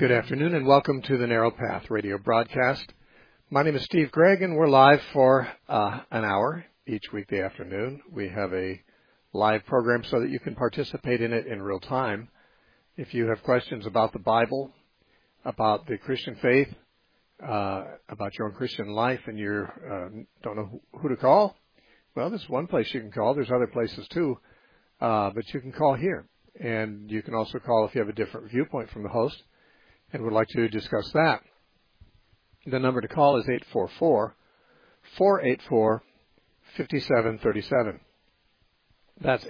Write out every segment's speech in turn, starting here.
Good afternoon and welcome to the Narrow Path radio broadcast. My name is Steve Gregg and we're live for an hour each weekday afternoon. We have a live program so that you can participate in it in real time. If you have questions about the Bible, about the Christian faith, about your own Christian life and you don't know who to call, well, this is one place you can call. There's other places too, but you can call here. And you can also call if you have a different viewpoint from the host and would like to discuss that. The number to call is 844-484-5737. That's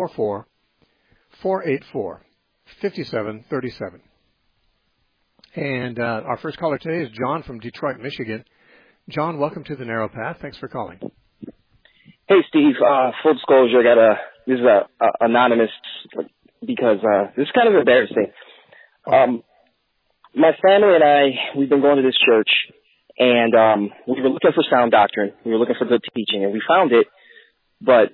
844-484-5737. And our first caller today is John from Detroit, Michigan. John, welcome to the Narrow Path. Thanks for calling. Hey, Steve. Full disclosure, this is a anonymous because this is kind of embarrassing. My family and I, we've been going to this church, and we were looking for sound doctrine. We were looking for good teaching, and we found it. But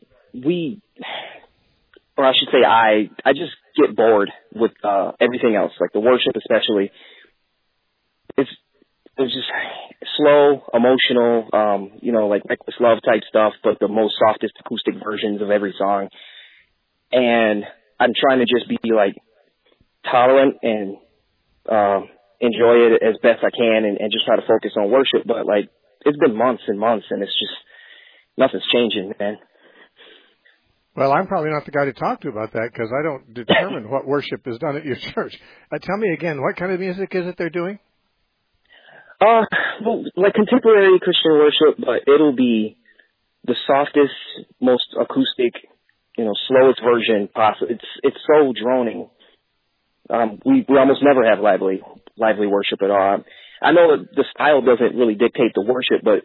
I just get bored with everything else, like the worship especially. It's just slow, emotional, like reckless love type stuff, but the most softest acoustic versions of every song. And I'm trying to just be like tolerant and enjoy it as best I can and just try to focus on worship. But like, it's been months and months and it's just, nothing's changing, man. Well, I'm probably not the guy to talk to about that because I don't determine what worship is done at your church. Tell me again, what kind of music is it they're doing? Well, like contemporary Christian worship, but it'll be the softest, most acoustic, slowest version possible. It's so droning. We almost never have lively worship at all. I know that the style doesn't really dictate the worship, but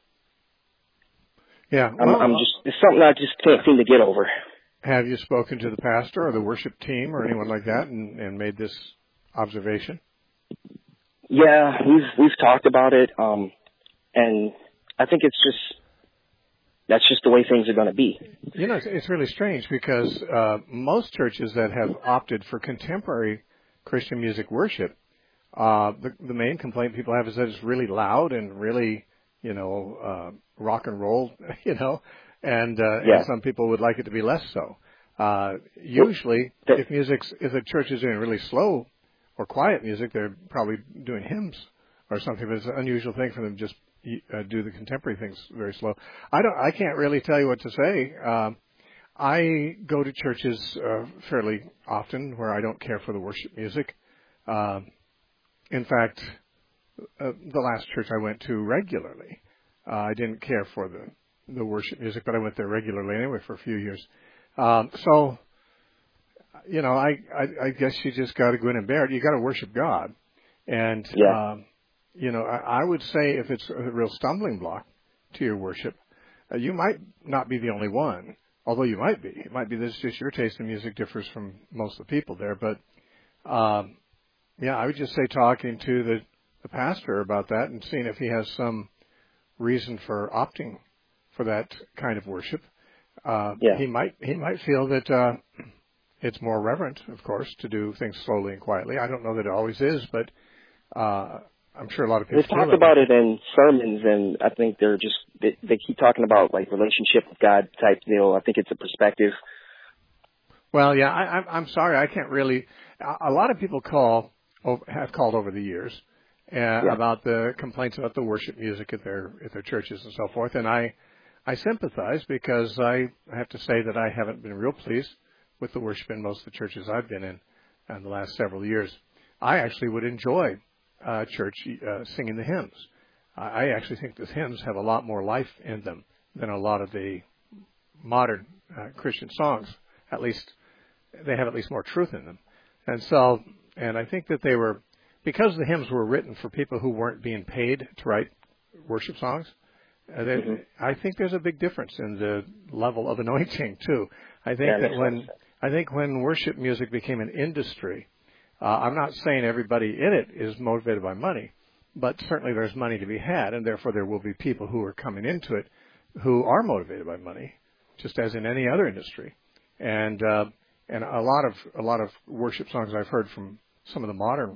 yeah, it's something I just can't seem to get over. Have you spoken to the pastor or the worship team or anyone like that and made this observation? Yeah, we've talked about it, and I think that's just the way things are going to be. It's really strange because most churches that have opted for contemporary Christian music worship, the main complaint people have is that it's really loud and really, rock and roll, and some people would like it to be less so. Usually, if a church is doing really slow or quiet music, they're probably doing hymns or something, but it's an unusual thing for them to just do the contemporary things very slow. I can't really tell you what to say. I go to churches fairly often where I don't care for the worship music. In fact, the last church I went to regularly, I didn't care for the worship music, but I went there regularly anyway for a few years. I guess you just got to go in and bear it. You got to worship God. And, I would say if it's a real stumbling block to your worship, you might not be the only one, although you might be. It might be this just your taste in music differs from most of the people there. But, I would just say talking to the pastor about that and seeing if he has some reason for opting for that kind of worship. He might feel that it's more reverent, of course, to do things slowly and quietly. I don't know that it always is, but I'm sure a lot of people. They've talked about it in sermons, and I think they keep talking about like relationship with God type deal. I think it's a perspective. Well, yeah, I'm sorry, I can't really. A lot of people have called over the years about the complaints about the worship music at their churches and so forth, and I sympathize because I have to say that I haven't been real pleased with the worship in most of the churches I've been in the last several years. I actually would enjoy church singing the hymns. I actually think the hymns have a lot more life in them than a lot of the modern Christian songs. At least they have at least more truth in them. And I think that they were, because the hymns were written for people who weren't being paid to write worship songs, I think there's a big difference in the level of anointing too. I think when worship music became an industry, I'm not saying everybody in it is motivated by money, but certainly there's money to be had, and therefore there will be people who are coming into it who are motivated by money, just as in any other industry. And a lot of worship songs I've heard from some of the modern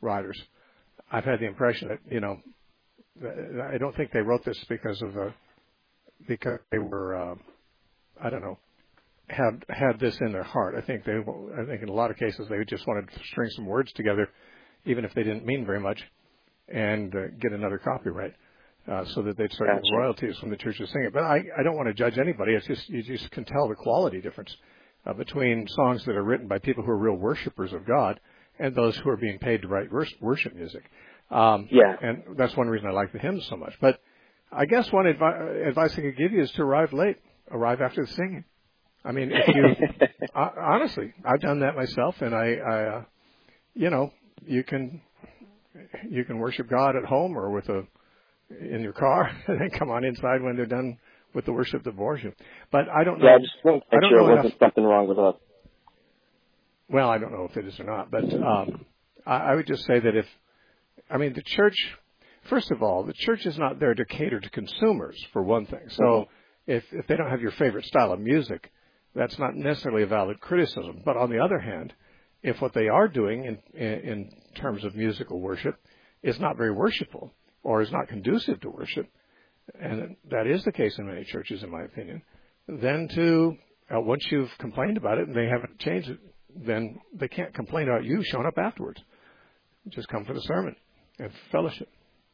writers. I've had the impression that, I don't think they wrote this because they were, I don't know, had this in their heart. I think in a lot of cases they just wanted to string some words together, even if they didn't mean very much, and get another copyright, so that they'd start getting royalties from the churches singing it. But I don't want to judge anybody. It's just, you just can tell the quality difference between songs that are written by people who are real worshipers of God and those who are being paid to write worship music. And that's one reason I like the hymns so much. But I guess one advice I could give you is to arrive late. Arrive after the singing. I mean, if you honestly, I've done that myself, and I you can worship God at home or in your car, and then come on inside when they're done with the worship devotion. But I don't know. Yeah, I just want to make sure there wasn't something wrong with us. Well, I don't know if it is or not, but I would just say that the church, first of all, the church is not there to cater to consumers, for one thing. So if they don't have your favorite style of music, that's not necessarily a valid criticism. But on the other hand, if what they are doing in terms of musical worship is not very worshipful or is not conducive to worship, and that is the case in many churches, in my opinion, then once you've complained about it and they haven't changed it, then they can't complain about you showing up afterwards. Just come for the sermon and fellowship.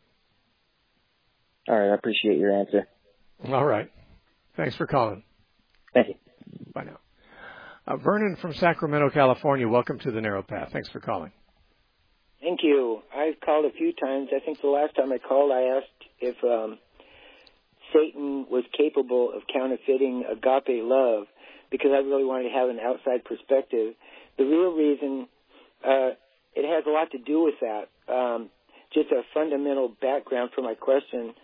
All right, I appreciate your answer. All right. Thanks for calling. Thank you. Bye now. Vernon from Sacramento, California, welcome to the Narrow Path. Thanks for calling. Thank you. I've called a few times. I think the last time I called, I asked if Satan was capable of counterfeiting agape love, because I really wanted to have an outside perspective. The real reason, it has a lot to do with that. Just a fundamental background for my question.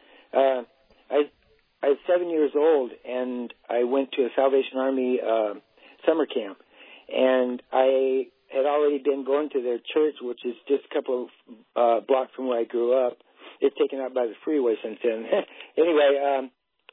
I was 7 years old, and I went to a Salvation Army summer camp, and I had already been going to their church, which is just a couple of blocks from where I grew up. It's taken out by the freeway since then. Anyway,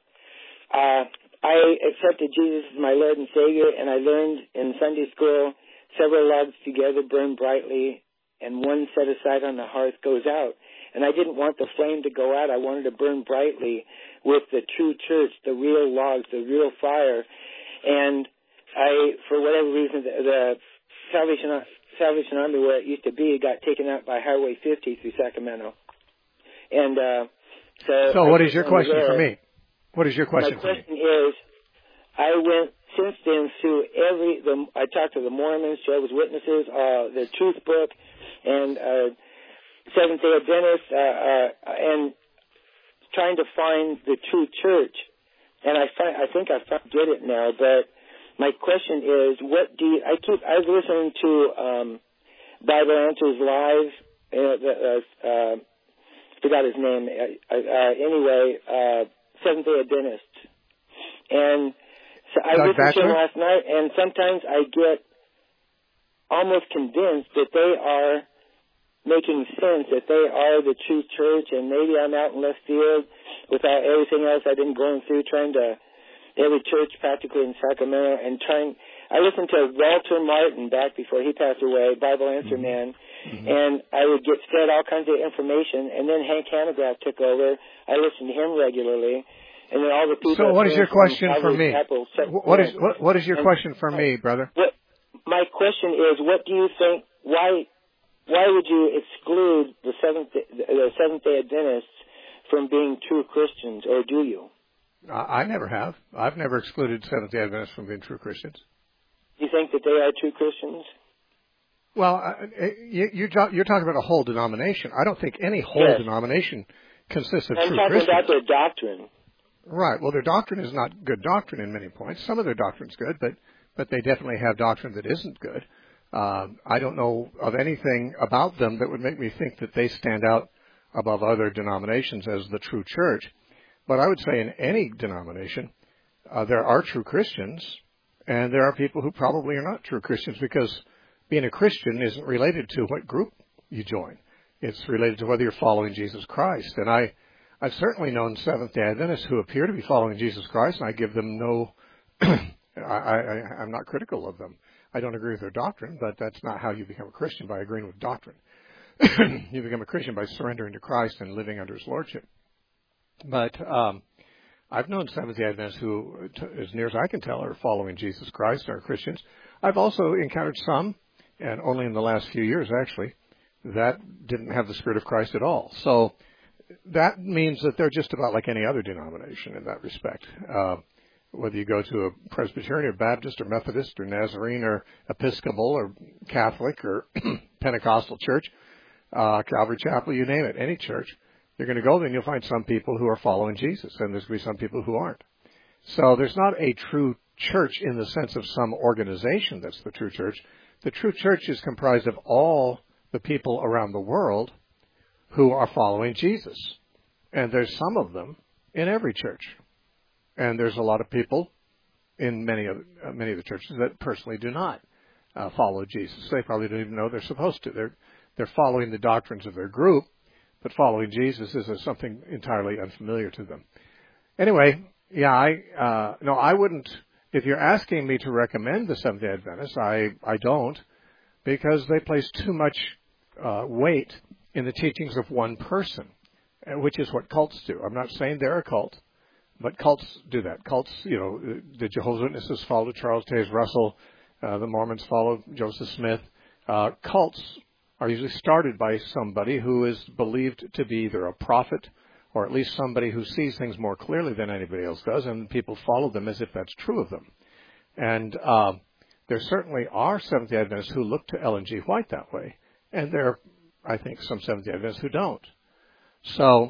I accepted Jesus as my Lord and Savior, and I learned in Sunday school, several logs together burn brightly, and one set aside on the hearth goes out. And I didn't want the flame to go out. I wanted to burn brightly with the true church, the real logs, the real fire. And for whatever reason, the Salvation Army, where it used to be, got taken out by Highway 50 through Sacramento. And so what is your question for me? What is your question for me? My question is, I went since then through I talked to the Mormons, Jehovah's Witnesses, the Truth Book, and Seventh-day Adventists, and trying to find the true church. And I think I get it now. But my question is, I was listening to Bible Answers Live. Forgot his name. Anyway, Seventh-day Adventists, and so I listened to him last night. And sometimes I get almost convinced that they are making sense, that they are the true church, and maybe I'm out in left field without everything else I've been going through, trying to every church practically in Sacramento, and I listened to Walter Martin back before he passed away, Bible Answer Man, and I would get fed all kinds of information, and then Hank Hanegraaff took over. I listened to him regularly, and then all the people. So what is your question for me? What is your question for me, brother? My question is, what do you think? Why would you exclude the Seventh-day Adventists from being true Christians, or do you? I never have. I've never excluded Seventh-day Adventists from being true Christians. You think that they are true Christians? Well, you're talking about a whole denomination. I don't think any whole denomination consists of true Christians. I'm talking about their doctrine. Right. Well, their doctrine is not good doctrine in many points. Some of their doctrine's good, but they definitely have doctrine that isn't good. I don't know of anything about them that would make me think that they stand out above other denominations as the true church. But I would say in any denomination, there are true Christians, and there are people who probably are not true Christians, because being a Christian isn't related to what group you join. It's related to whether you're following Jesus Christ. And I've certainly known Seventh-day Adventists who appear to be following Jesus Christ, and I give them no I'm not critical of them. I don't agree with their doctrine, but that's not how you become a Christian, by agreeing with doctrine. You become a Christian by surrendering to Christ and living under His lordship. But I've known Seventh-day Adventists who, as near as I can tell, are following Jesus Christ, are Christians. I've also encountered some, and only in the last few years actually, that didn't have the Spirit of Christ at all. So that means that they're just about like any other denomination in that respect. Whether you go to a Presbyterian or Baptist or Methodist or Nazarene or Episcopal or Catholic or Pentecostal church, Calvary Chapel, you name it, any church, you're going to go there and you'll find some people who are following Jesus, and there's going to be some people who aren't. So there's not a true church in the sense of some organization that's the true church. The true church is comprised of all the people around the world who are following Jesus. And there's some of them in every church. And there's a lot of people in many of the churches that personally do not follow Jesus. They probably don't even know they're supposed to. They're following the doctrines of their group, but following Jesus is something entirely unfamiliar to them. Anyway, yeah, I wouldn't. If you're asking me to recommend the Seventh-day Adventists, I don't, because they place too much weight in the teachings of one person, which is what cults do. I'm not saying they're a cult, but cults do that. Cults, the Jehovah's Witnesses follow Charles Taze Russell, the Mormons follow Joseph Smith. Cults are usually started by somebody who is believed to be either a prophet or at least somebody who sees things more clearly than anybody else does, and people follow them as if that's true of them. And there certainly are Seventh-day Adventists who look to Ellen G. White that way, and there are, I think, some Seventh-day Adventists who don't. So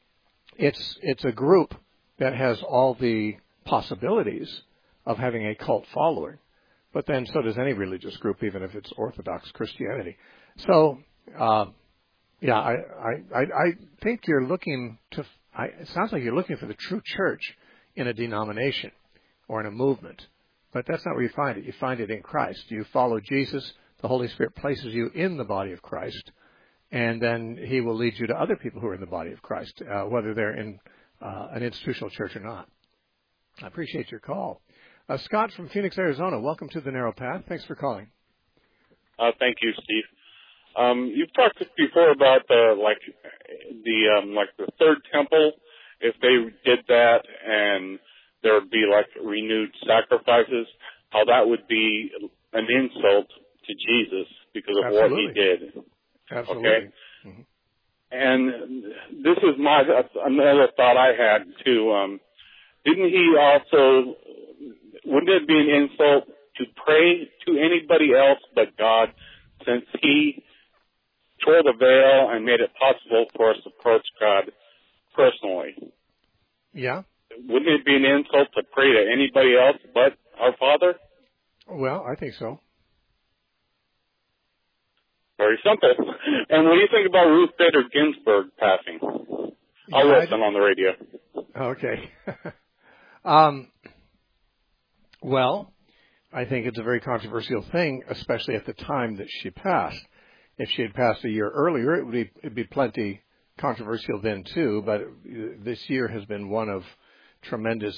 it's a group that has all the possibilities of having a cult following, but then so does any religious group, even if it's Orthodox Christianity. So, yeah, I think you're looking to. It sounds like you're looking for the true church in a denomination or in a movement, but that's not where you find it. You find it in Christ. You follow Jesus. The Holy Spirit places you in the body of Christ, and then He will lead you to other people who are in the body of Christ, whether they're in an institutional church or not. I appreciate your call. Scott from Phoenix, Arizona, welcome to the Narrow Path. Thanks for calling. Thank you, Steve. You've talked before about the third temple. If they did that and there would be like renewed sacrifices, how that would be an insult to Jesus because of what He did. Absolutely. Okay. Mm-hmm. And this is another thought I had too. Didn't He also? Wouldn't it be an insult to pray to anybody else but God, since He tore the veil and made it possible for us to approach God personally? Yeah. Wouldn't it be an insult to pray to anybody else but our Father? Well, I think so. Very simple. And what do you think about Ruth Bader Ginsburg passing? I'll listen on the radio. Okay. Well, I think it's a very controversial thing, especially at the time that she passed. If she had passed a year earlier, it'd be plenty controversial then too. But this year has been one of tremendous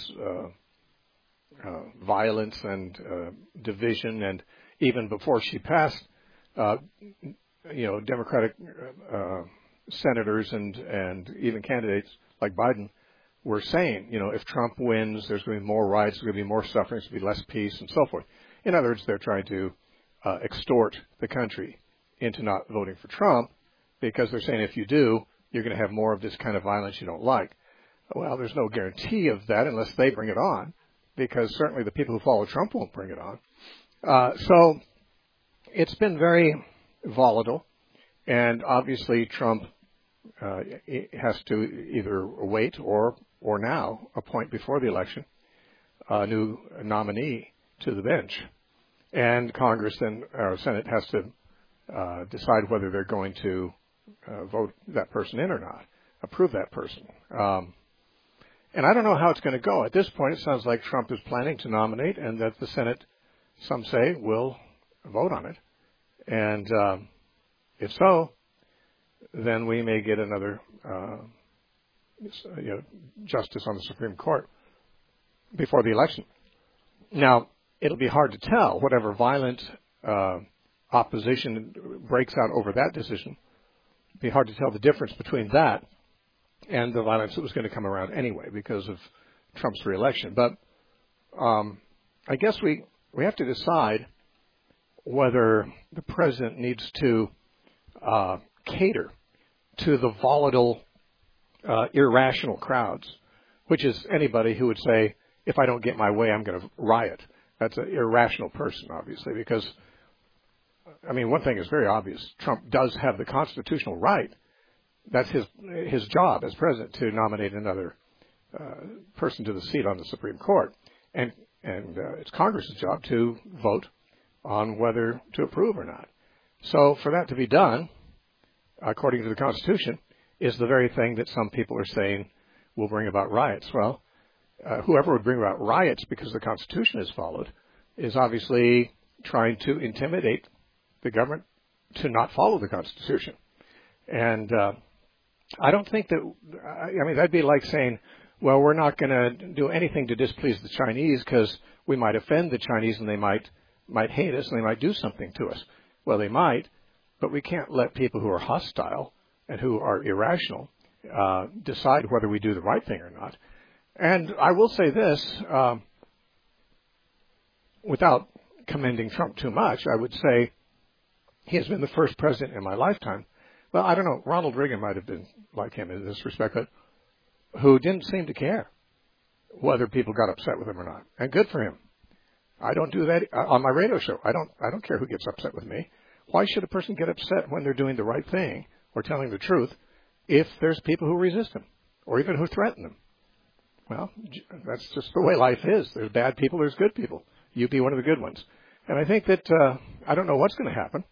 violence and division, and even before she passed, Democratic senators and even candidates like Biden were saying, if Trump wins, there's going to be more riots, there's going to be more suffering, there's going to be less peace, and so forth. In other words, they're trying to extort the country into not voting for Trump, because they're saying if you do, you're going to have more of this kind of violence you don't like. Well, there's no guarantee of that unless they bring it on, because certainly the people who follow Trump won't bring it on. So it's been very volatile, and obviously Trump has to either wait or now appoint before the election a new nominee to the bench, and Congress then or Senate has to decide whether they're going to vote that person in or not, approve that person. And I don't know how it's going to go. At this point, it sounds like Trump is planning to nominate, and that the Senate, some say, will vote on it. And if so, then we may get another justice on the Supreme Court before the election. Now, it'll be hard to tell. Whatever violent opposition breaks out over that decision be hard to tell the difference between that and the violence that was going to come around anyway because of Trump's reelection. But I guess we have to decide whether the president needs to cater to the volatile, irrational crowds, which is anybody who would say, if I don't get my way, I'm going to riot. That's an irrational person, obviously, because, I mean, one thing is very obvious. Trump does have the constitutional right. That's his job as president, to nominate another person to the seat on the Supreme Court. And it's Congress's job to vote on whether to approve or not. So for that to be done, according to the Constitution, is the very thing that some people are saying will bring about riots. Well, whoever would bring about riots because the Constitution is followed is obviously trying to intimidate the government to not follow the Constitution. And I don't think that, I mean, that'd be like saying, well, we're not going to do anything to displease the Chinese because we might offend the Chinese and they might hate us and they might do something to us. Well, they might, but we can't let people who are hostile and who are irrational decide whether we do the right thing or not. And I will say this, without commending Trump too much, I would say he has been the first president in my lifetime. Well, I don't know, Ronald Reagan might have been like him in this respect, but who didn't seem to care whether people got upset with him or not. And good for him. I don't do that on my radio show. I don't care who gets upset with me. Why should a person get upset when they're doing the right thing or telling the truth if there's people who resist them or even who threaten them? Well, that's just the way life is. There's bad people, there's good people. You be one of the good ones. And I think that I don't know what's going to happen,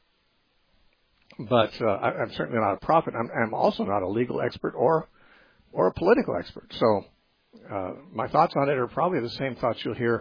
but I'm certainly not a prophet. I'm also not a legal expert or a political expert. So my thoughts on it are probably the same thoughts you'll hear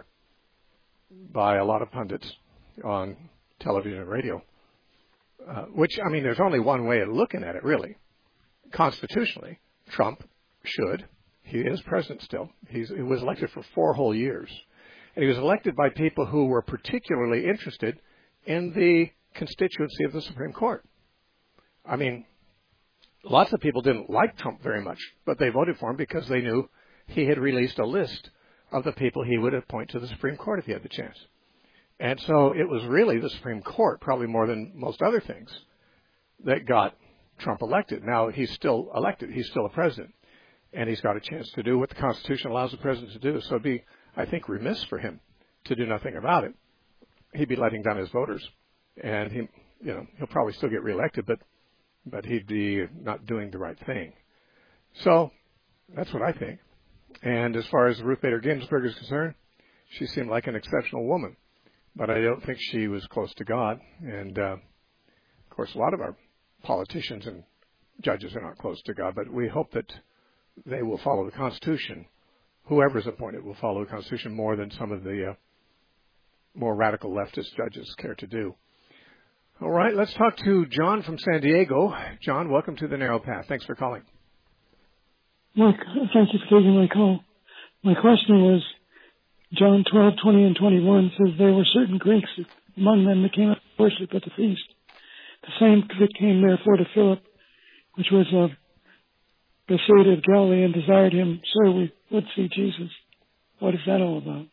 by a lot of pundits on television and radio, which, I mean, there's only one way of looking at it, really. Constitutionally, Trump should. He is president still. He was elected for 4 whole years. And he was elected by people who were particularly interested in the constituency of the Supreme Court. I mean, lots of people didn't like Trump very much, but they voted for him because they knew he had released a list of the people he would appoint to the Supreme Court if he had the chance. And so it was really the Supreme Court, probably more than most other things, that got Trump elected. Now, he's still elected. He's still a president. And he's got a chance to do what the Constitution allows the president to do. So it'd be, I think, remiss for him to do nothing about it. He'd be letting down his voters. And he'll probably still get reelected, but he'd be not doing the right thing. So that's what I think. And as far as Ruth Bader Ginsburg is concerned, she seemed like an exceptional woman. But I don't think she was close to God. And, of course, a lot of our politicians and judges are not close to God. But we hope that they will follow the Constitution. Whoever is appointed will follow the Constitution more than some of the more radical leftist judges care to do. All right, let's talk to John from San Diego. John, welcome to the Narrow Path. Thanks for calling. Mark, thank you for taking my call. My question was, John 12:20 and 21 says there were certain Greeks among them that came up to worship at the feast. The same that came therefore to Philip, which was of Bethsaida of Galilee, and desired him, Sir, we would see Jesus. What is that all about?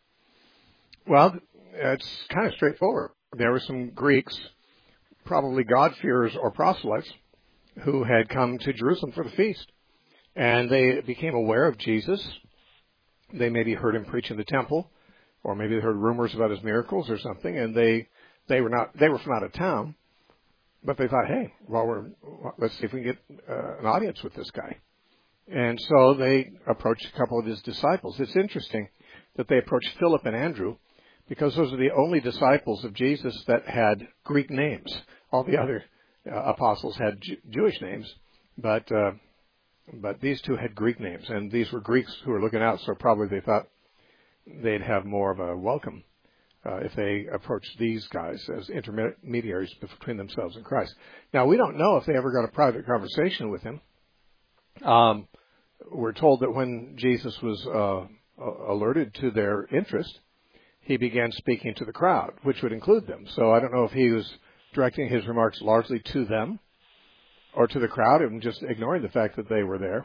Well, it's kind of straightforward. There were some Greeks, probably God-fearers or proselytes, who had come to Jerusalem for the feast. And they became aware of Jesus. They maybe heard him preach in the temple, or maybe they heard rumors about his miracles or something, and they were from out of town, but they thought, hey, let's see if we can get an audience with this guy. And so they approached a couple of his disciples. It's interesting that they approached Philip and Andrew, because those are the only disciples of Jesus that had Greek names. All the other apostles had Jewish names, but these two had Greek names, and these were Greeks who were looking out, so probably they thought they'd have more of a welcome if they approached these guys as intermediaries between themselves and Christ. Now, we don't know if they ever got a private conversation with him. We're told that when Jesus was alerted to their interest, he began speaking to the crowd, which would include them. So I don't know if he was directing his remarks largely to them, or to the crowd and just ignoring the fact that they were there.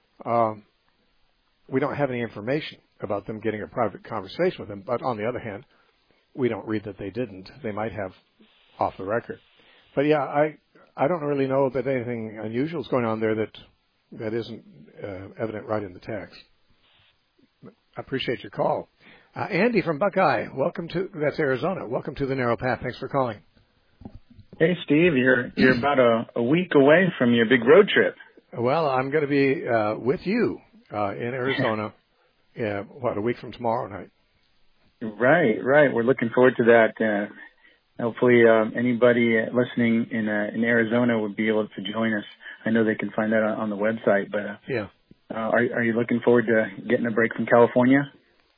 We don't have any information about them getting a private conversation with him. But on the other hand, we don't read that they didn't. They might have off the record. But yeah, I don't really know that anything unusual is going on there that isn't evident right in the text. I appreciate your call. Andy from Buckeye, that's Arizona. Welcome to the Narrow Path. Thanks for calling. Hey, Steve, you're about a week away from your big road trip. Well, I'm going to be with you in Arizona, a week from tomorrow night. Right. We're looking forward to that. Hopefully, anybody listening in Arizona would be able to join us. I know they can find that on the website, but yeah. Are you looking forward to getting a break from California?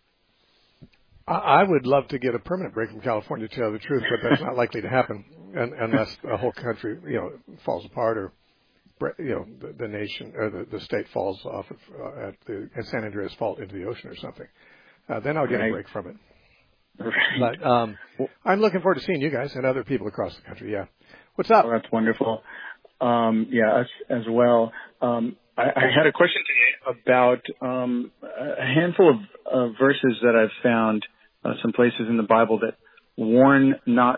I would love to get a permanent break from California, to tell the truth, but that's not likely to happen unless the whole country, falls apart, or the nation or the state falls off of at San Andreas Fault into the ocean or something. Then I'll get a break from it. Right. But I'm looking forward to seeing you guys and other people across the country. Yeah. What's up? Well, that's wonderful. Us as well. I had a question today about a handful of verses that I've found some places in the Bible that warn not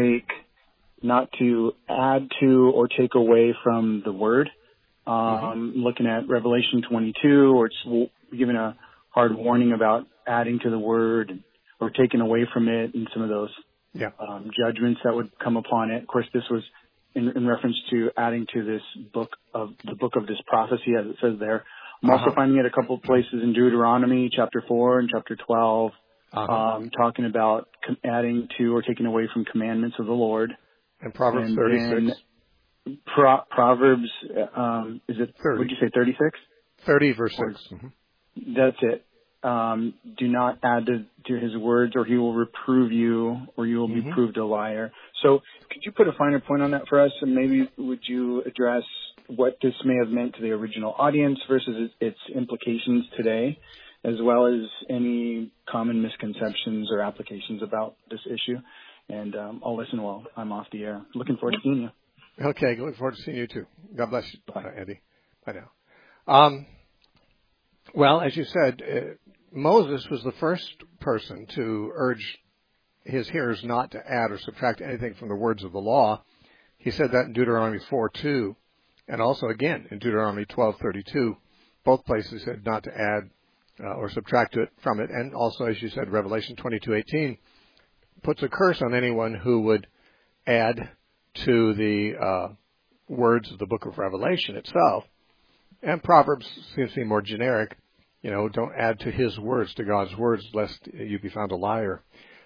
to add to or take away from the Word. Looking at Revelation 22, or it's given a hard warning about adding to the Word or taking away from it, and some of those judgments that would come upon it. Of course, this was in reference to adding to this book of this prophecy, as it says there. I'm also finding it a couple of places in Deuteronomy, chapter 4 and chapter 12, talking about adding to or taking away from commandments of the Lord. And Proverbs 36. Proverbs, is it 30? What did you say, 36? 30, verse 6. That's it. Do not add to his words, or he will reprove you, or you will be proved a liar. So could you put a finer point on that for us? And maybe would you address what this may have meant to the original audience versus its implications today, as well as any common misconceptions or applications about this issue? And I'll listen while I'm off the air. Looking forward to seeing you. Okay, looking forward to seeing you too. God bless you, Andy. Bye now. Well, as you said, Moses was the first person to urge his hearers not to add or subtract anything from the words of the law. He said that in Deuteronomy 4:2, and also again in Deuteronomy 12:32. Both places said not to add or subtract from it. And also, as you said, Revelation 22:18 puts a curse on anyone who would add to the words of the book of Revelation itself. And Proverbs seems to be more generic. Don't add to his words, to God's words, lest you be found a liar.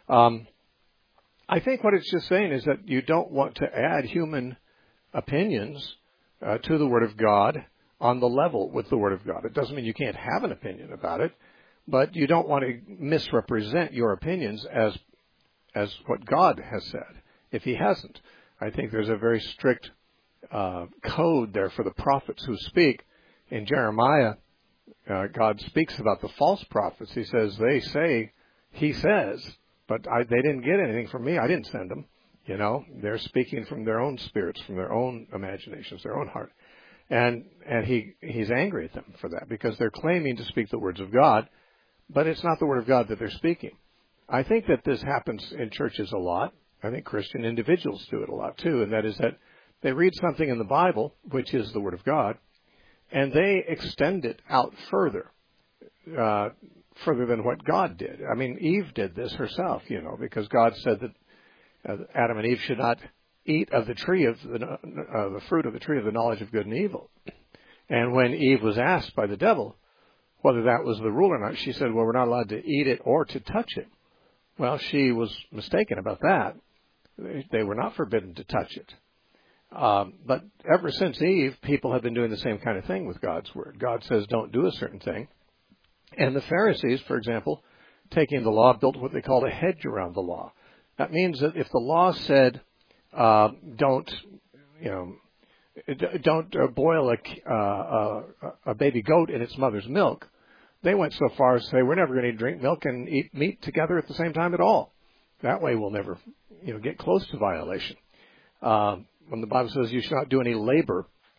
I think what it's just saying is that you don't want to add human opinions to the Word of God on the level with the Word of God. It doesn't mean you can't have an opinion about it, but you don't want to misrepresent your opinions as what God has said, if he hasn't. I think there's a very strict code there for the prophets who speak. In Jeremiah, God speaks about the false prophets. He says, he says, but they didn't get anything from me. I didn't send them. They're speaking from their own spirits, from their own imaginations, their own heart. And he's angry at them for that, because they're claiming to speak the words of God, but it's not the word of God that they're speaking. I think that this happens in churches a lot. I think Christian individuals do it a lot too, and that is that they read something in the Bible, which is the Word of God, and they extend it out further than what God did. I mean, Eve did this herself, because God said that Adam and Eve should not eat of the tree of the fruit of the tree of the knowledge of good and evil. And when Eve was asked by the devil whether that was the rule or not, she said, well, we're not allowed to eat it or to touch it. Well, she was mistaken about that. They were not forbidden to touch it. But ever since Eve, people have been doing the same kind of thing with God's Word. God says don't do a certain thing. And the Pharisees, for example, taking the law, built what they called a hedge around the law. That means that if the law said don't boil a baby goat in its mother's milk, they went so far as to say we're never going to drink milk and eat meat together at the same time at all. That way we'll never get close to violation. When the Bible says you should not do any labor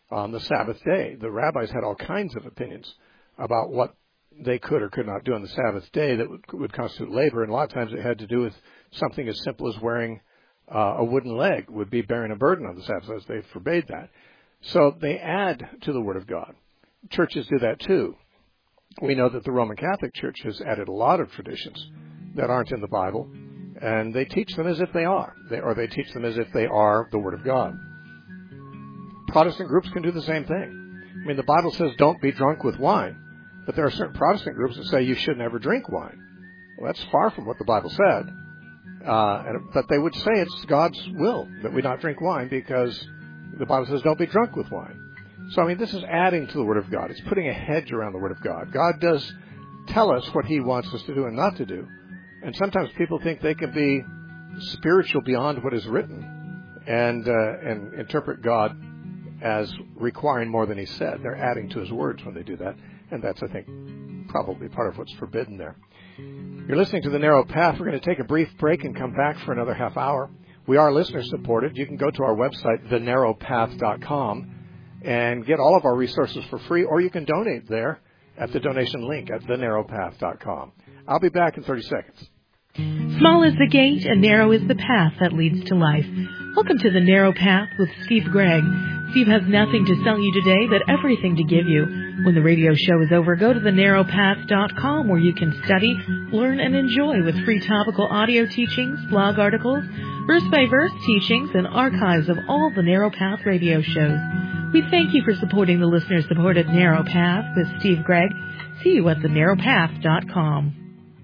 on the Sabbath day. The rabbis had all kinds of opinions about what they could or could not do on the Sabbath day that would constitute labor, and a lot of times it had to do with something as simple as wearing a wooden leg, would be bearing a burden on the Sabbath, as they forbade that. So they add to the Word of God. Churches do that too. We know that the Roman Catholic Church has added a lot of traditions that aren't in the Bible, and they teach them as if they are, or they teach them as if they are the Word of God. Protestant groups can do the same thing. I mean, the Bible says don't be drunk with wine, but there are certain Protestant groups that say you should never drink wine. Well, that's far from what the Bible said. But they would say it's God's will that we not drink wine because the Bible says don't be drunk with wine. So, I mean, this is adding to the Word of God. It's putting a hedge around the Word of God. God does tell us what He wants us to do and not to do. And sometimes people think they can be spiritual beyond what is written and interpret God as requiring more than He said. They're adding to His words when they do that. And that's, I think, probably part of what's forbidden there. You're listening to The Narrow Path. We're going to take a brief break and come back for another half hour. We are listener-supported. You can go to our website, thenarrowpath.com, and get all of our resources for free, or you can donate there at the donation link at thenarrowpath.com. I'll be back in 30 seconds. Small is the gate and narrow is the path that leads to life. Welcome to The Narrow Path with Steve Gregg. Steve has nothing to sell you today, but everything to give you. When the radio show is over, go to thenarrowpath.com where you can study, learn, and enjoy with free topical audio teachings, blog articles, verse-by-verse teachings, and archives of all the Narrow Path radio shows. We thank you for supporting the listener-supported Narrow Path with Steve Gregg. See you at thenarrowpath.com.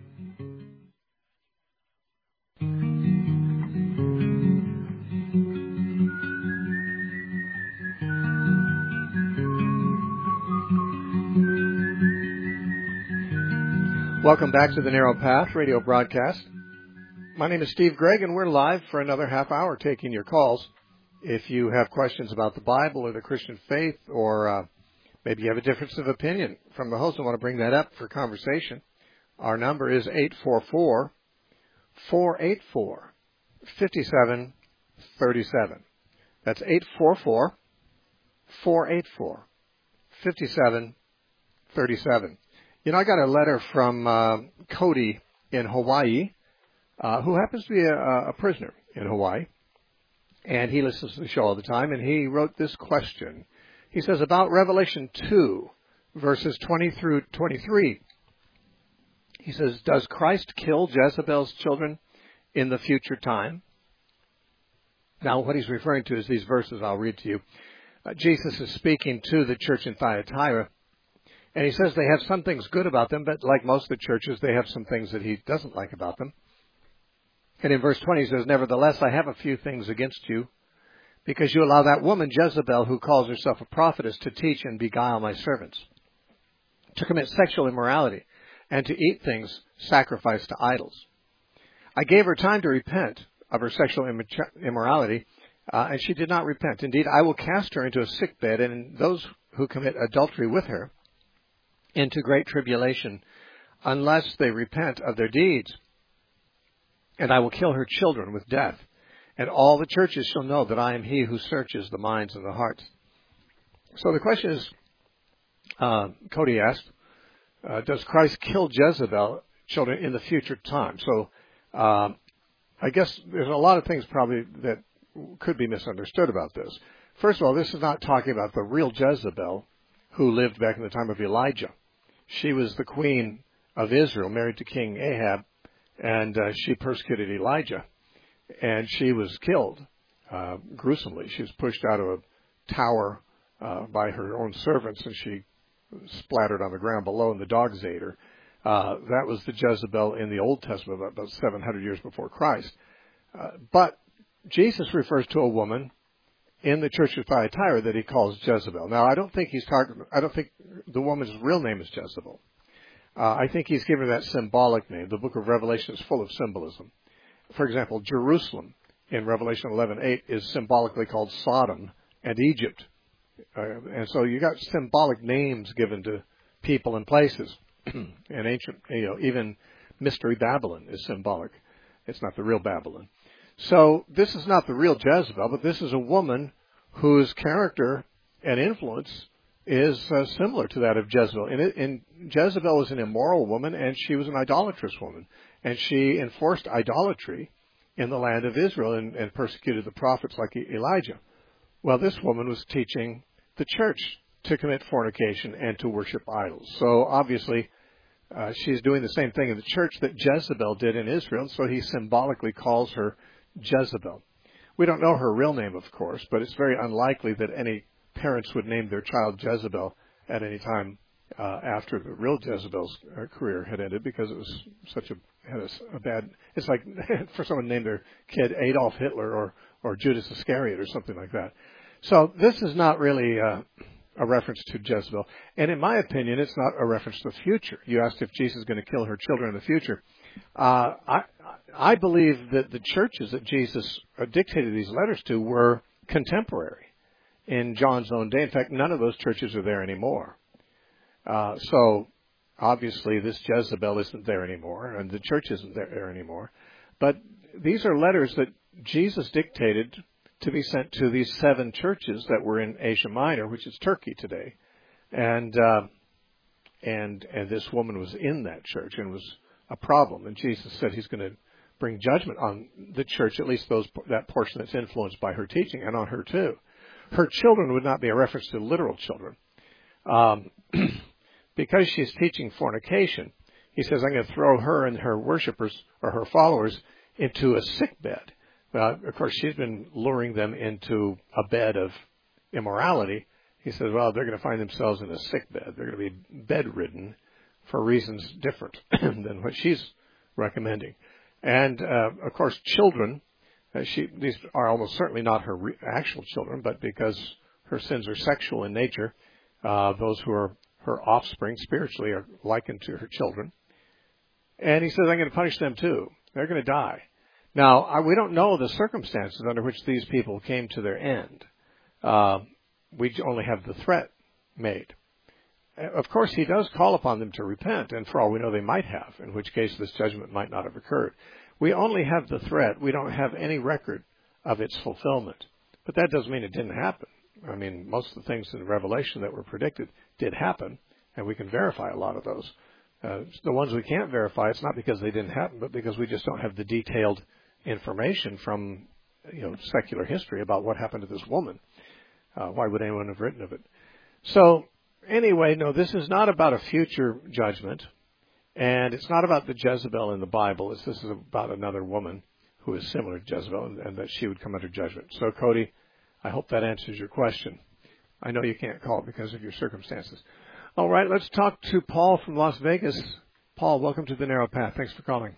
Welcome back to the Narrow Path radio broadcast. My name is Steve Gregg, and we're live for another half hour taking your calls. If you have questions about the Bible or the Christian faith, or maybe you have a difference of opinion from the host and want to bring that up for conversation, our number is 844-484-5737. That's 844-484-5737. You know, I got a letter from Cody in Hawaii, who happens to be a prisoner in Hawaii, and he listens to the show all the time, and he wrote this question. He says, about Revelation 2, verses 20 through 23, he says, does Christ kill Jezebel's children in the future time? Now, what he's referring to is these verses I'll read to you. Jesus is speaking to the church in Thyatira, and he says they have some things good about them, but like most of the churches, they have some things that he doesn't like about them. And in verse 20 he says, nevertheless, I have a few things against you, because you allow that woman Jezebel, who calls herself a prophetess, to teach and beguile my servants, to commit sexual immorality, and to eat things sacrificed to idols. I gave her time to repent of her sexual immorality, and she did not repent. Indeed, I will cast her into a sickbed, and those who commit adultery with her into great tribulation, unless they repent of their deeds. And I will kill her children with death, and all the churches shall know that I am he who searches the minds and the hearts. So the question is, Cody asked, does Christ kill Jezebel children in the future time? So I guess there's a lot of things probably that could be misunderstood about this. First of all, this is not talking about the real Jezebel who lived back in the time of Elijah. She was the queen of Israel, married to King Ahab, and she persecuted Elijah, and she was killed gruesomely. She was pushed out of a tower by her own servants, and she splattered on the ground below, and the dogs ate her. That was the Jezebel in the Old Testament, about 700 years before Christ. But Jesus refers to a woman in the church of Thyatira that he calls Jezebel. Now, I don't think the woman's real name is Jezebel. I think he's given her that symbolic name. The book of Revelation is full of symbolism. For example, Jerusalem in Revelation 11:8 is symbolically called Sodom and Egypt. And so you got symbolic names given to people and places. And ancient, even Mystery Babylon is symbolic. It's not the real Babylon. So this is not the real Jezebel, but this is a woman whose character and influence is similar to that of Jezebel. And Jezebel was an immoral woman, and she was an idolatrous woman. And she enforced idolatry in the land of Israel and persecuted the prophets like Elijah. Well, this woman was teaching the church to commit fornication and to worship idols. So obviously, she's doing the same thing in the church that Jezebel did in Israel, so he symbolically calls her Jezebel. We don't know her real name, of course, but it's very unlikely that any parents would name their child Jezebel at any time after the real Jezebel's career had ended, because it was had a bad. It's like for someone to name their kid Adolf Hitler or Judas Iscariot or something like that. So this is not really a reference to Jezebel, and in my opinion, it's not a reference to the future. You asked if Jesus is going to kill her children in the future. I believe that the churches that Jesus dictated these letters to were contemporary in John's own day. In fact, none of those churches are there anymore. So obviously this Jezebel isn't there anymore, and the church isn't there anymore. But these are letters that Jesus dictated to be sent to these 7 churches that were in Asia Minor, which is Turkey today. And this woman was in that church and was a problem. And Jesus said he's going to bring judgment on the church, at least that portion that's influenced by her teaching, and on her too. Her children would not be a reference to literal children. Because she's teaching fornication, he says, I'm going to throw her and her worshipers or her followers into a sickbed. Well, of course, she's been luring them into a bed of immorality. He says, well, they're going to find themselves in a sickbed. They're going to be bedridden for reasons different than what she's recommending. And, of course, children, these are almost certainly not her actual children, but because her sins are sexual in nature, those who are her offspring spiritually are likened to her children. And he says, I'm going to punish them too. They're going to die. Now, we don't know the circumstances under which these people came to their end. We only have the threat made. Of course, he does call upon them to repent, and for all we know, they might have, in which case this judgment might not have occurred. We only have the threat. We don't have any record of its fulfillment. But that doesn't mean it didn't happen. I mean, most of the things in Revelation that were predicted did happen, and we can verify a lot of those. The ones we can't verify, it's not because they didn't happen, but because we just don't have the detailed information from secular history about what happened to this woman. Why would anyone have written of it? So anyway, no, this is not about a future judgment, and it's not about the Jezebel in the Bible. This is about another woman who is similar to Jezebel, and that she would come under judgment. So, Cody, I hope that answers your question. I know you can't call because of your circumstances. All right, let's talk to Paul from Las Vegas. Paul, welcome to the Narrow Path. Thanks for calling.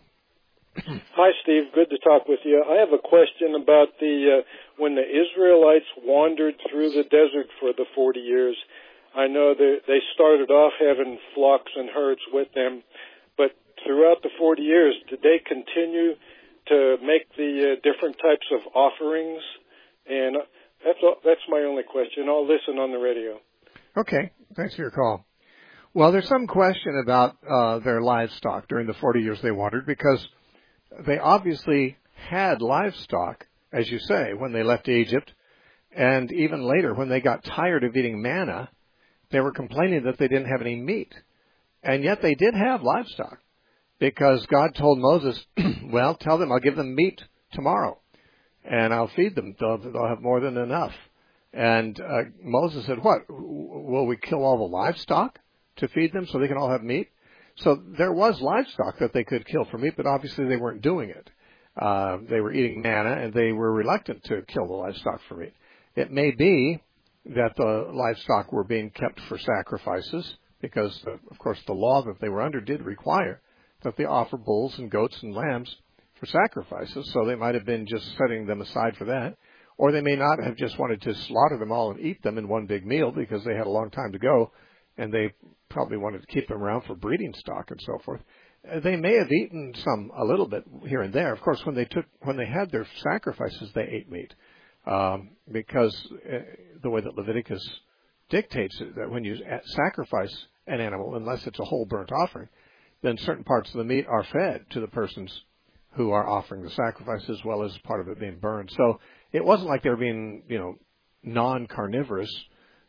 Hi, Steve. Good to talk with you. I have a question about when the Israelites wandered through the desert for the 40 years. I know they started off having flocks and herds with them, but throughout the 40 years, did they continue to make the different types of offerings? And that's my only question. I'll listen on the radio. Okay. Thanks for your call. Well, there's some question about their livestock during the 40 years they wandered, because they obviously had livestock, as you say, when they left Egypt, and even later when they got tired of eating manna, they were complaining that they didn't have any meat. And yet they did have livestock, because God told Moses, well, tell them I'll give them meat tomorrow, and I'll feed them. They'll have more than enough. And Moses said, what, will we kill all the livestock to feed them so they can all have meat? So there was livestock that they could kill for meat, but obviously they weren't doing it. They were eating manna, and they were reluctant to kill the livestock for meat. It may be that the livestock were being kept for sacrifices, because, of course, the law that they were under did require that they offer bulls and goats and lambs for sacrifices, so they might have been just setting them aside for that. Or they may not have just wanted to slaughter them all and eat them in one big meal because they had a long time to go, and they probably wanted to keep them around for breeding stock and so forth. They may have eaten some a little bit here and there. Of course, when they had their sacrifices, they ate meat, because the way that Leviticus dictates it, that when you sacrifice an animal, unless it's a whole burnt offering, then certain parts of the meat are fed to the persons who are offering the sacrifice, as well as part of it being burned. So it wasn't like they were being, non-carnivorous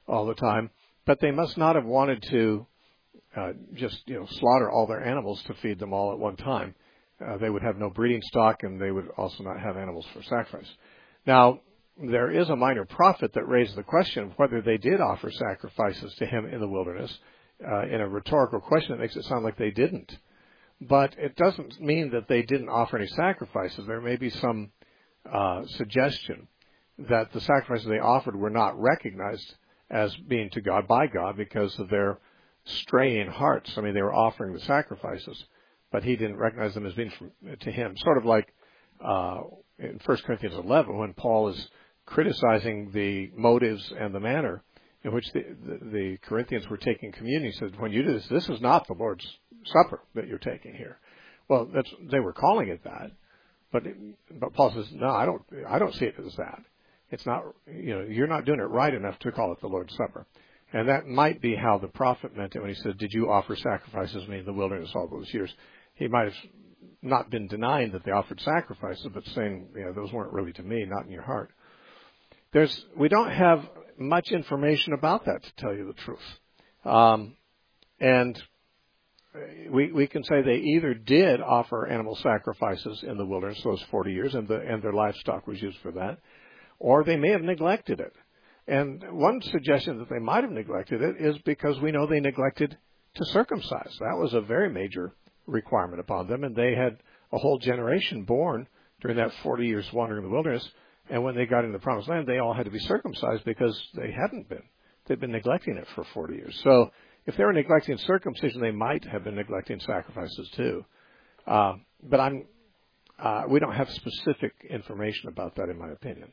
all the time, but they must not have wanted to just slaughter all their animals to feed them all at one time. They would have no breeding stock, and they would also not have animals for sacrifice. Now, there is a minor prophet that raised the question of whether they did offer sacrifices to him in the wilderness, in a rhetorical question that makes it sound like they didn't. But it doesn't mean that they didn't offer any sacrifices. There may be some suggestion that the sacrifices they offered were not recognized as being to God by God because of their straying hearts. I mean, they were offering the sacrifices, but he didn't recognize them as being to him. Sort of like in 1 Corinthians 11, when Paul is criticizing the motives and the manner in which the Corinthians were taking communion. He said, when you do this, this is not the Lord's Supper that you're taking here. Well, they were calling it that, but Paul says, no, I don't see it as that. It's not, you're not doing it right enough to call it the Lord's Supper. And that might be how the prophet meant it when he said, did you offer sacrifices to me in the wilderness all those years? He might have not been denying that they offered sacrifices, but saying, those weren't really to me, not in your heart. We don't have much information about that, to tell you the truth. And we can say they either did offer animal sacrifices in the wilderness those 40 years, and their livestock was used for that, or they may have neglected it. And one suggestion that they might have neglected it is because we know they neglected to circumcise. That was a very major requirement upon them, and they had a whole generation born during that 40 years wandering in the wilderness. And when they got into the Promised Land, they all had to be circumcised because they hadn't been. They'd been neglecting it for 40 years. So if they were neglecting circumcision, they might have been neglecting sacrifices too. But we don't have specific information about that, in my opinion.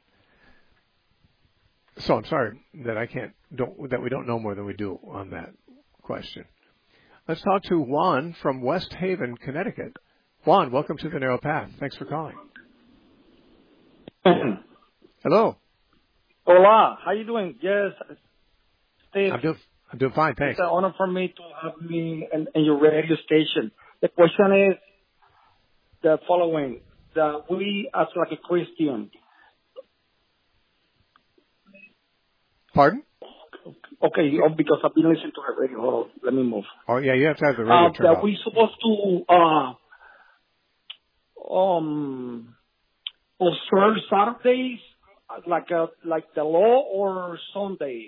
So I'm sorry that that we don't know more than we do on that question. Let's talk to Juan from West Haven, Connecticut. Juan, welcome to the Narrow Path. Thanks for calling. Hello. Hola. How you doing? Yes, Steve. I'm doing fine, thanks. It's an honor for me to have me in your radio station. The question is the following: that we, as like a Christian. Pardon? Okay, because I've been listening to the radio. Hold on, let me move. Oh yeah, you have to have the radio turned off. That we supposed to observe Saturdays like the law, or Sundays?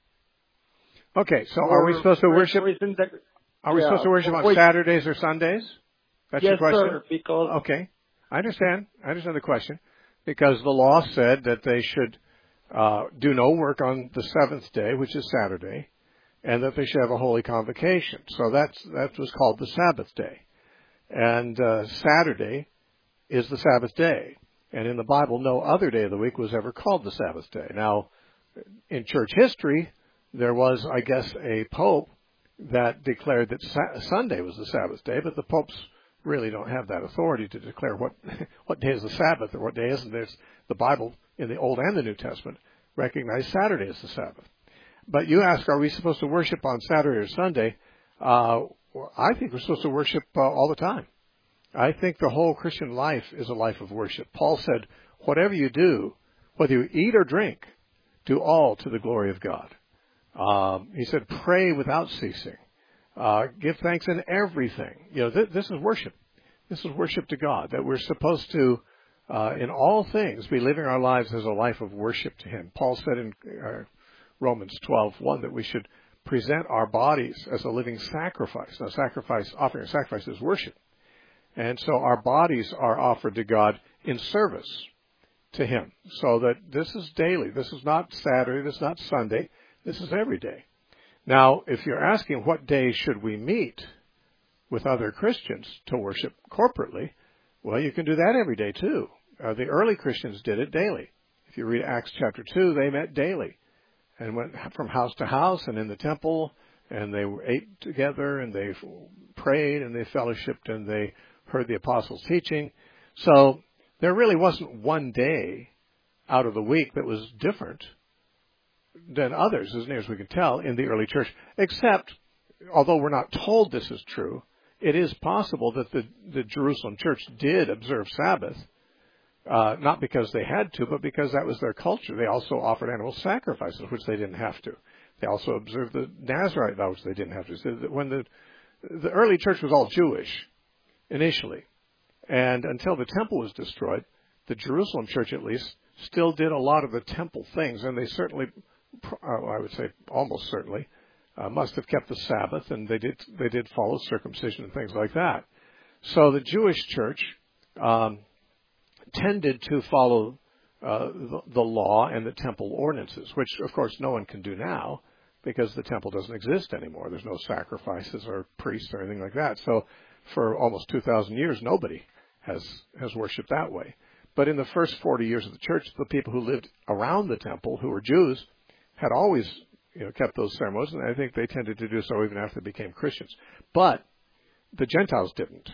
Okay, so are we supposed to worship? Are we supposed to worship on Saturdays or Sundays? That's your question? Yes, sir. Because okay, I understand the question. Because the law said that they should do no work on the seventh day, which is Saturday, and that they should have a holy convocation. So that was called the Sabbath day, and Saturday is the Sabbath day. And in the Bible, no other day of the week was ever called the Sabbath day. Now, in church history, there was, I guess, a pope that declared that Sunday was the Sabbath day, but the popes really don't have that authority to declare what day is the Sabbath or what day isn't. There's the Bible in the Old and the New Testament recognize Saturday as the Sabbath. But you ask, are we supposed to worship on Saturday or Sunday? I think we're supposed to worship all the time. I think the whole Christian life is a life of worship. Paul said, whatever you do, whether you eat or drink, do all to the glory of God. He said, pray without ceasing. Give thanks in everything. This is worship. This is worship to God, that we're supposed to, in all things, be living our lives as a life of worship to Him. Paul said in Romans 12:1 that we should present our bodies as a living sacrifice. Now, offering a sacrifice is worship. And so our bodies are offered to God in service to Him. So that this is daily. This is not Saturday. This is not Sunday. This is every day. Now, if you're asking what day should we meet with other Christians to worship corporately, well, you can do that every day too. The early Christians did it daily. If you read Acts chapter 2, they met daily and went from house to house and in the temple, and they ate together and they prayed and they fellowshiped and they heard the apostles' teaching. So there really wasn't one day out of the week that was different than others, as near as we can tell, in the early church. Except, although we're not told this is true, it is possible that the Jerusalem church did observe Sabbath, not because they had to, but because that was their culture. They also offered animal sacrifices, which they didn't have to. They also observed the Nazirite vow, which they didn't have to. So when the early church was all Jewish initially, and until the temple was destroyed, the Jerusalem church at least still did a lot of the temple things, and they certainly, I would say almost certainly, must have kept the Sabbath, and they did follow circumcision and things like that. So the Jewish church tended to follow the law and the temple ordinances, which of course no one can do now because the temple doesn't exist anymore. There's no sacrifices or priests or anything like that. So for almost 2,000 years, nobody has worshipped that way. But in the first 40 years of the church, the people who lived around the temple, who were Jews, had always kept those ceremonies, and I think they tended to do so even after they became Christians. But the Gentiles didn't.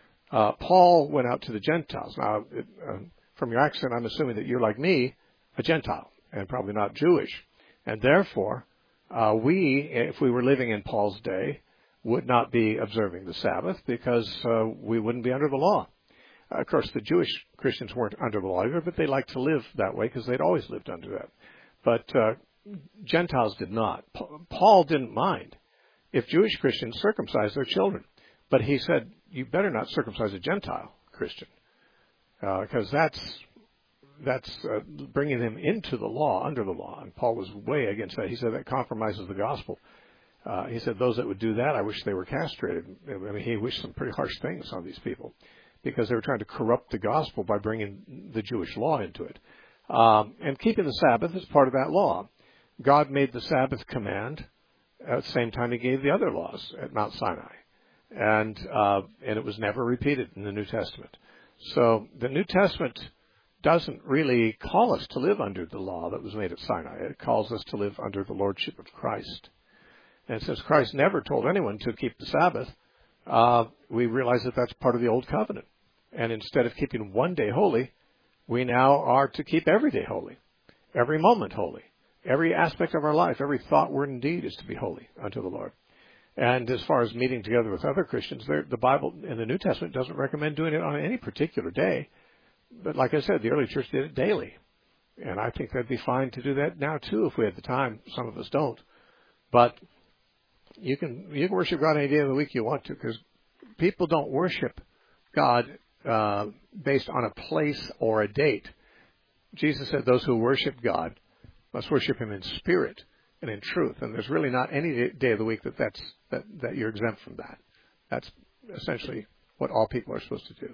Paul went out to the Gentiles. Now, from your accent, I'm assuming that you're like me, a Gentile, and probably not Jewish. And therefore, we, if we were living in Paul's day, would not be observing the Sabbath because we wouldn't be under the law. Of course, the Jewish Christians weren't under the law either, but they liked to live that way because they'd always lived under that. But Gentiles did not. Paul didn't mind if Jewish Christians circumcised their children. But he said, you better not circumcise a Gentile Christian because that's bringing them into the law, under the law. And Paul was way against that. He said that compromises the gospel. He said those that would do that, I wish they were castrated. I mean, he wished some pretty harsh things on these people because they were trying to corrupt the gospel by bringing the Jewish law into it. And keeping the Sabbath is part of that law. God made the Sabbath command at the same time he gave the other laws at Mount Sinai. And it was never repeated in the New Testament. So the New Testament doesn't really call us to live under the law that was made at Sinai. It calls us to live under the lordship of Christ. And since Christ never told anyone to keep the Sabbath, we realize that that's part of the Old Covenant. And instead of keeping one day holy, we now are to keep every day holy, every moment holy. Every aspect of our life, every thought, word, and deed is to be holy unto the Lord. And as far as meeting together with other Christians, the Bible in the New Testament doesn't recommend doing it on any particular day. But like I said, the early church did it daily. And I think that'd be fine to do that now, too, if we had the time. Some of us don't. But you can worship God any day of the week you want to, because people don't worship God based on a place or a date. Jesus said those who worship God must worship him in spirit and in truth. And there's really not any day of the week that you're exempt from that. That's essentially what all people are supposed to do.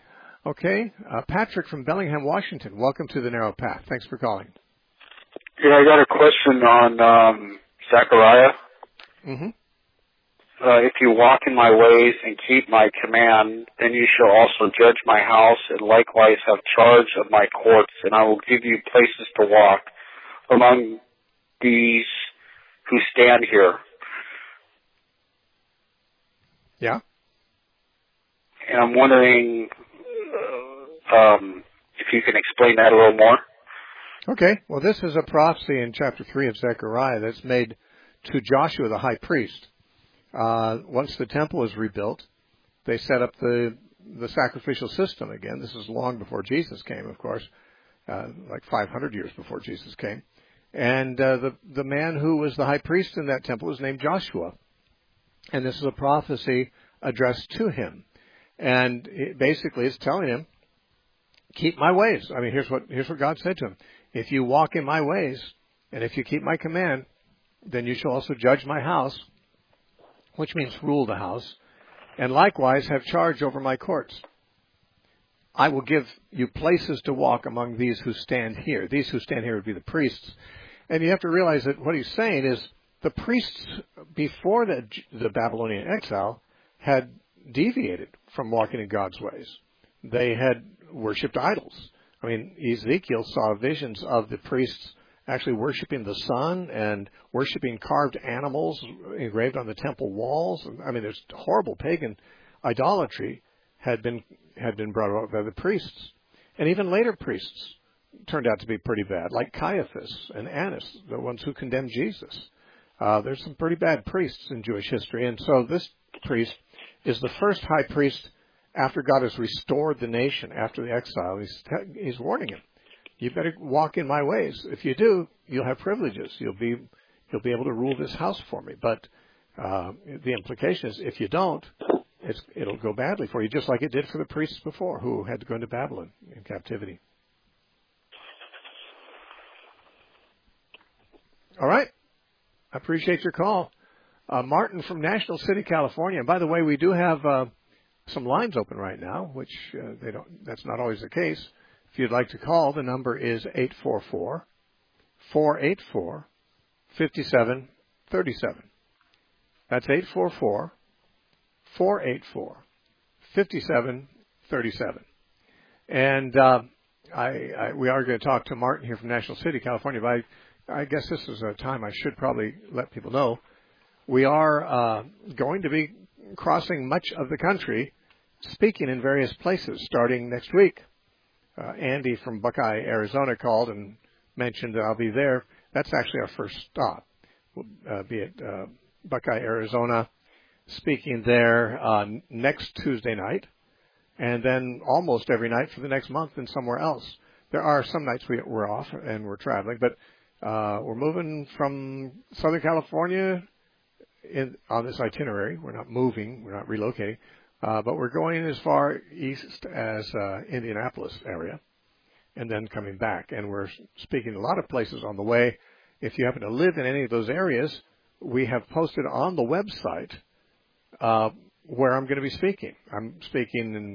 Okay, Patrick from Bellingham, Washington. Welcome to the Narrow Path. Thanks for calling. Yeah, I got a question on Zechariah. Mm-hmm. If you walk in my ways and keep my command, then you shall also judge my house and likewise have charge of my courts, and I will give you places to walk among these who stand here. Yeah. And I'm wondering if you can explain that a little more. Okay. Well, this is a prophecy in chapter 3 of Zechariah that's made to Joshua the high priest. Once the temple was rebuilt, they set up the sacrificial system again. This is long before Jesus came, of course, like 500 years before Jesus came. And the man who was the high priest in that temple was named Joshua. And this is a prophecy addressed to him. And basically it's telling him, keep my ways. I mean, here's what God said to him. If you walk in my ways, and if you keep my command, then you shall also judge my house, which means rule the house, and likewise have charge over my courts. I will give you places to walk among these who stand here. These who stand here would be the priests. And you have to realize that what he's saying is the priests before the Babylonian exile had deviated from walking in God's ways. They had worshipped idols. I mean, Ezekiel saw visions of the priests actually worshiping the sun and worshiping carved animals engraved on the temple walls. I mean, there's horrible pagan idolatry had been brought up by the priests. And even later priests turned out to be pretty bad, like Caiaphas and Annas, the ones who condemned Jesus. There's some pretty bad priests in Jewish history. And so this priest is the first high priest after God has restored the nation after the exile. He's warning him. You better walk in my ways. If you do, you'll have privileges. You'll be you'll be able to rule this house for me. But the implication is if you don't, it'll go badly for you, just like it did for the priests before who had to go into Babylon in captivity. All right. I appreciate your call. Martin from National City, California. And by the way, we do have some lines open right now, which that's not always the case. If you'd like to call, the number is 844-484-5737. That's 844-484-5737. And we are going to talk to Martin here from National City, California. But I guess this is a time I should probably let people know. We are going to be crossing much of the country, speaking in various places starting next week. Andy from Buckeye, Arizona called and mentioned that I'll be there. That's actually our first stop. We'll be at Buckeye, Arizona, speaking there next Tuesday night, and then almost every night for the next month and somewhere else. There are some nights we're off and we're traveling, but we're moving from Southern California on this itinerary. We're not moving. We're not relocating. But we're going as far east as Indianapolis area and then coming back. And we're speaking a lot of places on the way. If you happen to live in any of those areas, we have posted on the website where I'm going to be speaking. I'm speaking in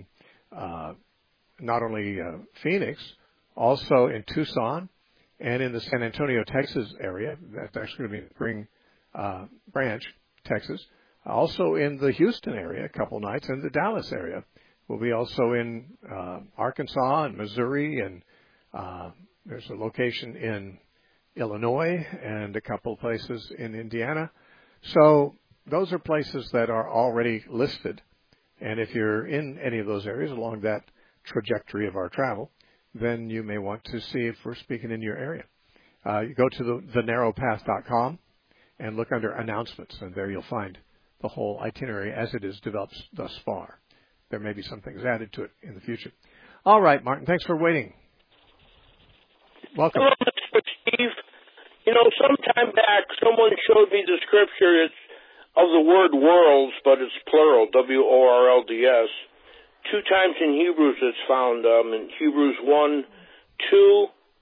not only Phoenix, also in Tucson and in the San Antonio, Texas area. That's actually going to be Spring Branch, Texas. Also in the Houston area, a couple nights, and the Dallas area. We'll be also in Arkansas and Missouri, and there's a location in Illinois and a couple places in Indiana. So those are places that are already listed. And if you're in any of those areas along that trajectory of our travel, then you may want to see if we're speaking in your area. You go to thenarrowpath.com and look under announcements, and there you'll find the whole itinerary as it is developed thus far. There may be some things added to it in the future. All right, Martin, thanks for waiting. Welcome. Hello, Mr. Steve. Sometime back, someone showed me the scripture. It's of the word worlds, but it's plural, W-O-R-L-D-S. 2 times in Hebrews it's found, in Hebrews 1:2,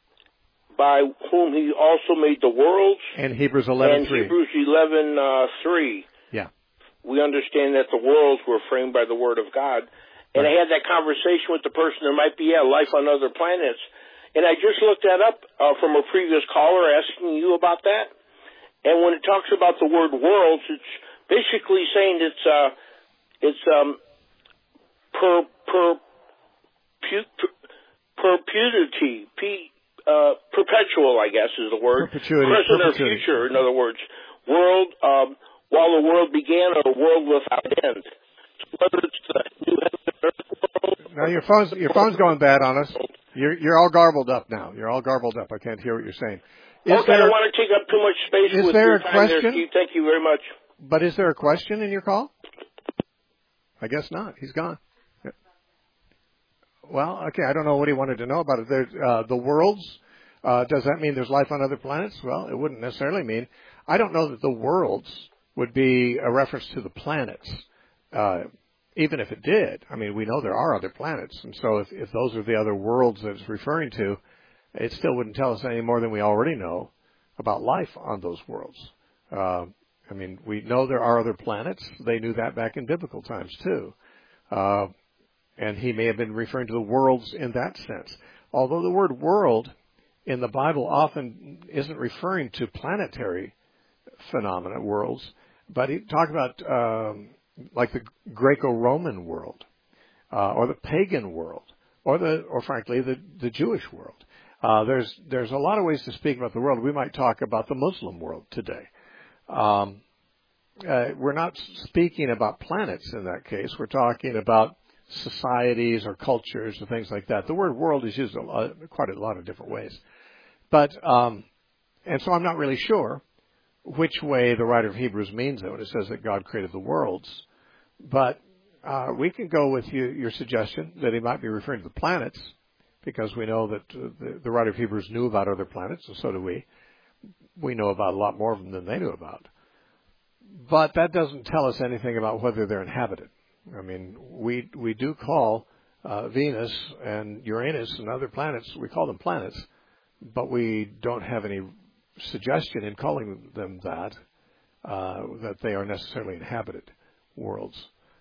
by whom he also made the worlds. And Hebrews 11:3. And Hebrews 11:3. Yeah. We understand that the worlds were framed by the Word of God. And I had that conversation with the person. There might be life on other planets. And I just looked that up from a previous caller asking you about that. And when it talks about the word worlds, it's basically saying it's perpetuity, perpetual, I guess is the word. Present or future, in other words. World, while the world began, or a world without end. So whether it's the new heaven and earth world. Now your phone's going bad on us. You're all garbled up now. You're all garbled up. I can't hear what you're saying. I don't want to take up too much space with your time there, Steve. Thank you very much. But is there a question in your call? I guess not. He's gone. Well, okay. I don't know what he wanted to know about it. The worlds. Does that mean there's life on other planets? Well, it wouldn't necessarily mean. I don't know that the worlds would be a reference to the planets. Even if it did, I mean, we know there are other planets. And so if those are the other worlds that it's referring to, it still wouldn't tell us any more than we already know about life on those worlds. I mean, we know there are other planets. They knew that back in biblical times, too. And he may have been referring to the worlds in that sense. Although the word world in the Bible often isn't referring to planetary phenomena, worlds, but he talked about like the Greco-Roman world, or the pagan world, or frankly the Jewish world. There's a lot of ways to speak about the world. We might talk about the Muslim world today. We're not speaking about planets in that case. We're talking about societies or cultures or things like that. The word world is used quite a lot of different ways. But and so I'm not really sure which way the writer of Hebrews means it when it says that God created the worlds. But we can go with your suggestion that he might be referring to the planets, because we know that the writer of Hebrews knew about other planets, and so do we. we know about a lot more of them than they knew about. But that doesn't tell us anything about whether they're inhabited. I mean, we do call Venus and Uranus and other planets, we call them planets, but we don't have any suggestion in calling them that they are necessarily inhabited worlds.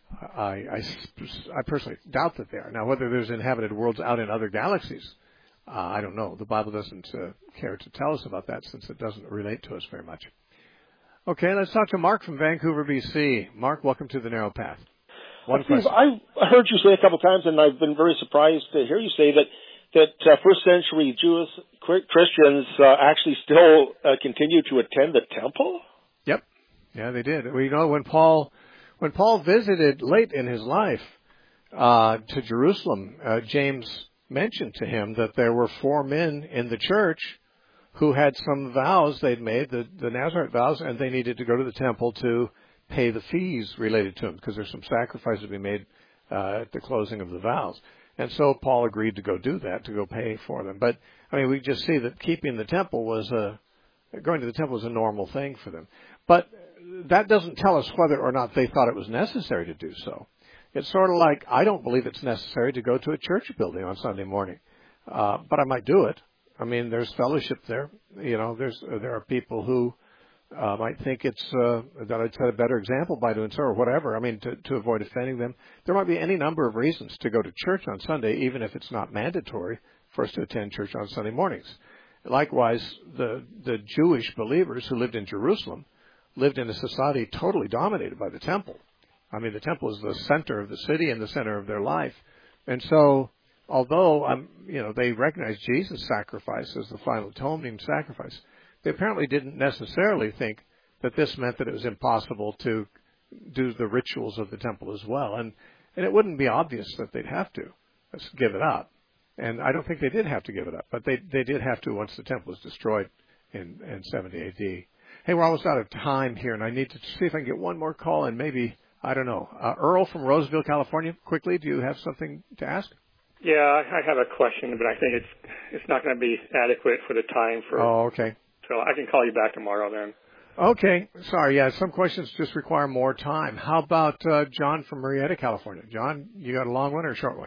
I personally doubt that they are. Now, whether there's inhabited worlds out in other galaxies, I don't know. The Bible doesn't care to tell us about that since it doesn't relate to us very much. Okay, let's talk to Mark from Vancouver, BC. Mark, welcome to the Narrow Path. Steve, I heard you say a couple times, and I've been very surprised to hear you say that first century Jewish Christians actually still continue to attend the temple. Yep. Yeah, they did. We know when Paul visited late in his life to Jerusalem, James mentioned to him that there were 4 men in the church who had some vows they'd made, the Nazarite vows, and they needed to go to the temple to pay the fees related to them because there's some sacrifices to be made at the closing of the vows. And so Paul agreed to go do that, to go pay for them. But, I mean, we just see that keeping the temple going to the temple was a normal thing for them. But that doesn't tell us whether or not they thought it was necessary to do so. It's sort of like, I don't believe it's necessary to go to a church building on Sunday morning. But I might do it. I mean, there's fellowship there. You know, there are people who might think it's that I'd set a better example by doing so or whatever. I mean, to avoid offending them. There might be any number of reasons to go to church on Sunday, even if it's not mandatory for us to attend church on Sunday mornings. Likewise, the Jewish believers who lived in Jerusalem lived in a society totally dominated by the temple. I mean, the temple is the center of the city and the center of their life. And so, although they recognized Jesus' sacrifice as the final atoning sacrifice, they apparently didn't necessarily think that this meant that it was impossible to do the rituals of the temple as well. And it wouldn't be obvious that they'd have to give it up. And I don't think they did have to give it up, but they did have to once the temple was destroyed in 70 A.D. Hey, we're almost out of time here, and I need to see if I can get one more call, and maybe, I don't know. Earl from Roseville, California, quickly, do you have something to ask? Yeah, I have a question, but I think it's not going to be adequate for the time for. Oh, okay. So I can call you back tomorrow then. Okay. Sorry. Yeah, some questions just require more time. How about John from Marietta, California? John, you got a long one or a short one?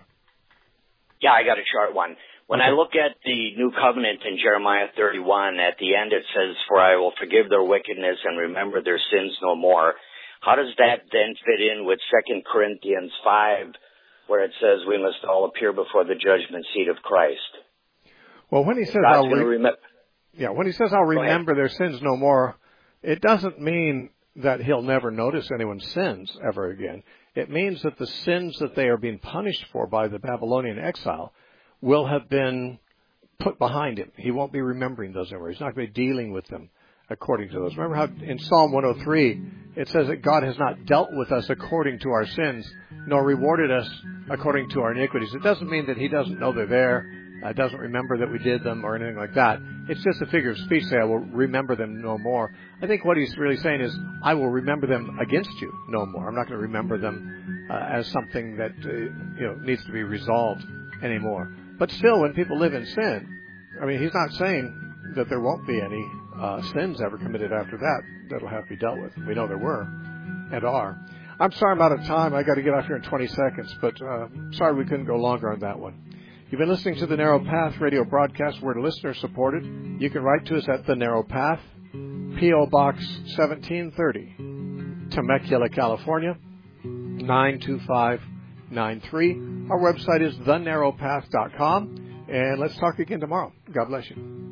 Yeah, I got a short one. When I look at the New Covenant in Jeremiah 31, at the end it says, "For I will forgive their wickedness and remember their sins no more." How does that then fit in with 2 Corinthians 5, where it says we must all appear before the judgment seat of Christ? Well, when he says when he says I'll remember their sins no more, it doesn't mean that he'll never notice anyone's sins ever again. It means that the sins that they are being punished for by the Babylonian exile will have been put behind him. He won't be remembering those anymore. He's not going to be dealing with them according to those. Remember how in Psalm 103 it says that God has not dealt with us according to our sins, nor rewarded us according to our iniquities. It doesn't mean that he doesn't know they're there, doesn't remember that we did them or anything like that. It's just a figure of speech, say, I will remember them no more. I think what he's really saying is, I will remember them against you no more. I'm not going to remember them as something that needs to be resolved anymore. But still, when people live in sin, I mean, he's not saying that there won't be any sins ever committed after that that'll have to be dealt with. We know there were and are. I'm sorry I'm out of time. I got to get off here in 20 seconds, but sorry we couldn't go longer on that one. You've been listening to the Narrow Path radio broadcast. We're listener-supported. You can write to us at The Narrow Path, P.O. Box 1730, Temecula, California, 92593. Our website is thenarrowpath.com. And let's talk again tomorrow. God bless you.